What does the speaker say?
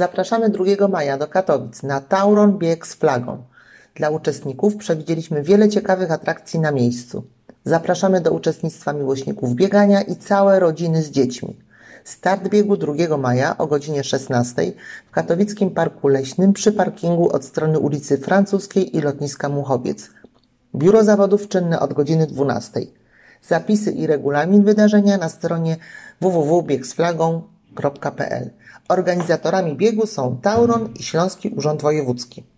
Zapraszamy 2 maja do Katowic na Tauron Bieg z Flagą. Dla uczestników przewidzieliśmy wiele ciekawych atrakcji na miejscu. Zapraszamy do uczestnictwa miłośników biegania i całe rodziny z dziećmi. Start biegu 2 maja o godzinie 16 w Katowickim Parku Leśnym przy parkingu od strony ulicy Francuskiej i lotniska Muchowiec. Biuro zawodów czynne od godziny 12. Zapisy i regulamin wydarzenia na stronie www.biegsflagą.pl. Organizatorami biegu są Tauron i Śląski Urząd Wojewódzki.